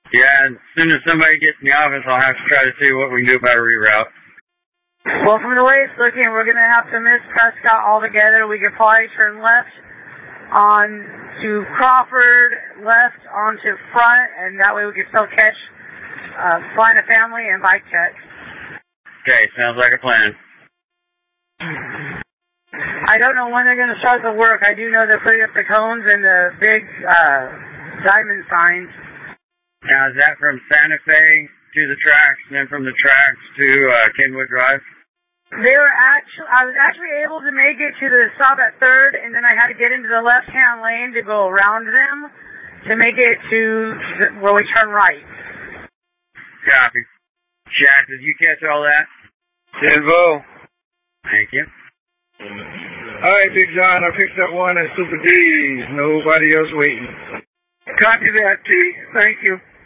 Yeah, as soon as somebody gets in the office, I'll have to try to see what we can do about a reroute. Well, from the way it's looking, we're going to have to miss Prescott altogether. We could probably turn left on to Crawford, left onto front, and that way we could still catch Find a Family and Bike Check. Okay, sounds like a plan. I don't know when they're going to start the work. I do know they're putting up the cones and the big diamond signs. Now, is that from Santa Fe to the tracks, and then from the tracks to Kenwood Drive? I was actually able to make it to the stop at 3rd, and then I had to get into the left-hand lane to go around them to make it to where we turn right. Copy. Jack, did you catch all that? Denvo. Thank you. All right, Big John, I picked up one at Super D's. Nobody else waiting. Copy that, T. Thank you.